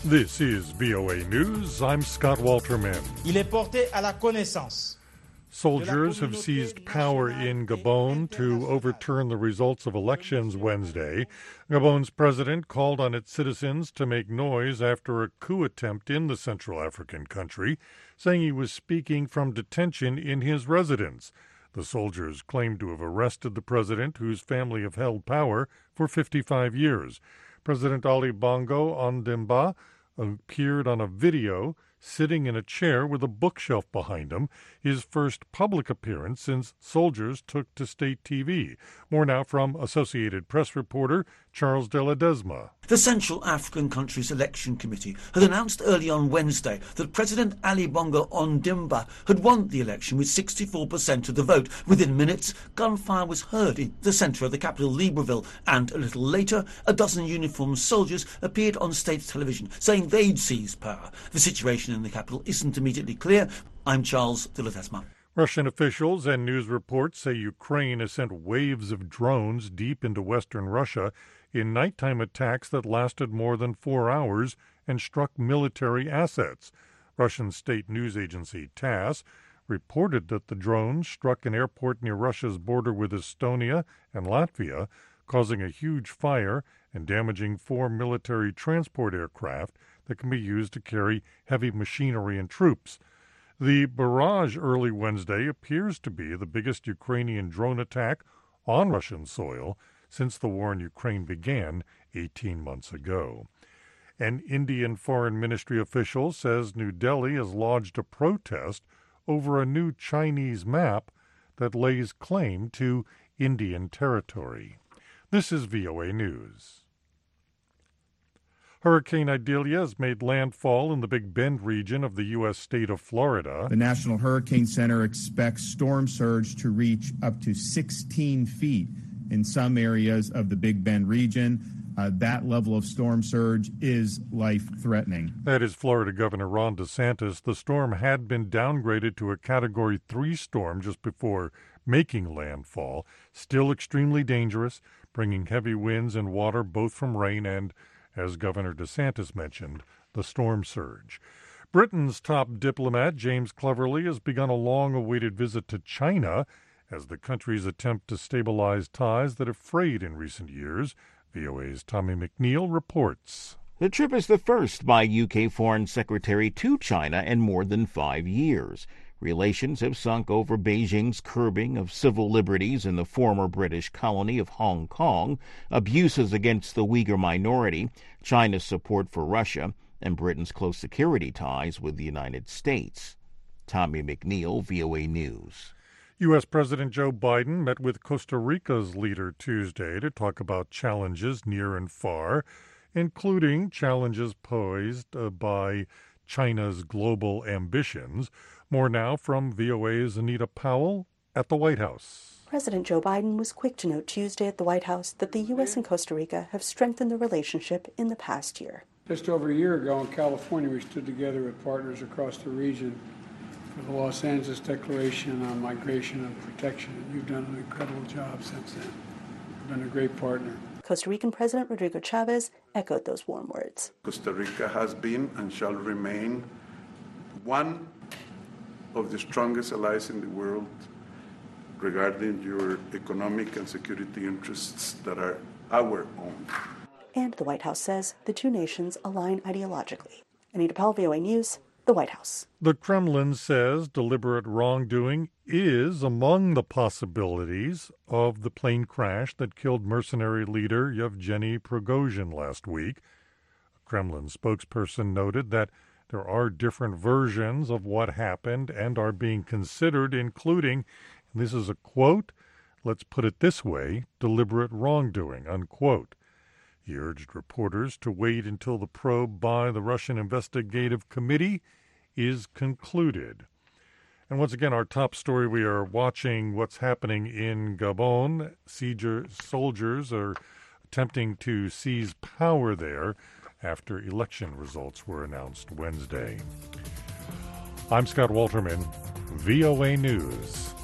This is VOA News. I'm Scott Walterman. Il est porté à la connaissance. Soldiers have seized power in Gabon to overturn the results of elections Wednesday. Gabon's president called on its citizens to make noise after a coup attempt in the Central African country, saying he was speaking from detention in his residence. The soldiers claimed to have arrested the president, whose family have held power for 55 years. President Ali Bongo Ondimba appeared on a video sitting in a chair with a bookshelf behind him, his first public appearance since soldiers took to state TV. More now from Associated Press reporter Charles de Ledesma. The Central African country's election committee had announced early on Wednesday that President Ali Bongo Ondimba had won the election with 64% of the vote. Within minutes, gunfire was heard in the centre of the capital, Libreville, and a little later, a dozen uniformed soldiers appeared on state television, saying they'd seized power. The situation in the capital isn't immediately clear. I'm Charles de Ledesma. Russian officials and news reports say Ukraine has sent waves of drones deep into western Russia in nighttime attacks that lasted more than 4 hours and struck military assets. Russian state news agency TASS reported that the drones struck an airport near Russia's border with Estonia and Latvia, causing a huge fire and damaging 4 military transport aircraft that can be used to carry heavy machinery and troops. The barrage early Wednesday appears to be the biggest Ukrainian drone attack on Russian soil since the war in Ukraine began 18 months ago. An Indian foreign ministry official says New Delhi has lodged a protest over a new Chinese map that lays claim to Indian territory. This is VOA News. Hurricane Idalia has made landfall in the Big Bend region of the U.S. state of Florida. The National Hurricane Center expects storm surge to reach up to 16 feet in some areas of the Big Bend region. That level of storm surge is life-threatening. That is Florida Governor Ron DeSantis. The storm had been downgraded to a Category 3 storm just before making landfall. Still extremely dangerous, bringing heavy winds and water both from rain and, as Governor DeSantis mentioned, the storm surge. Britain's top diplomat, James Cleverly, has begun a long-awaited visit to China as the country's attempt to stabilize ties that have frayed in recent years. VOA's Tommy McNeil reports. The trip is the first by UK Foreign Secretary to China in more than 5 years. Relations have sunk over Beijing's curbing of civil liberties in the former British colony of Hong Kong, abuses against the Uyghur minority, China's support for Russia, and Britain's close security ties with the United States. Tommy McNeil, VOA News. U.S. President Joe Biden met with Costa Rica's leader Tuesday to talk about challenges near and far, including challenges posed by China's global ambitions. More now from VOA's Anita Powell at the White House. President Joe Biden was quick to note Tuesday at the White House that the U.S. and Costa Rica have strengthened the relationship in the past year. Just over a year ago in California, we stood together with partners across the region for the Los Angeles Declaration on Migration and Protection. You've done an incredible job since then. You've been a great partner. Costa Rican President Rodrigo Chavez echoed those warm words. Costa Rica has been and shall remain one of the strongest allies in the world regarding your economic and security interests that are our own. And the White House says the two nations align ideologically. Anita Powell, VOA News, the White House. The Kremlin says deliberate wrongdoing is among the possibilities of the plane crash that killed mercenary leader Yevgeny Prigozhin last week. A Kremlin spokesperson noted that there are different versions of what happened and are being considered, including, and this is a quote, let's put it this way, deliberate wrongdoing, unquote. He urged reporters to wait until the probe by the Russian Investigative Committee is concluded. And once again, our top story, we are watching what's happening in Gabon. Soldiers are attempting to seize power there after election results were announced Wednesday. I'm Scott Walterman, VOA News.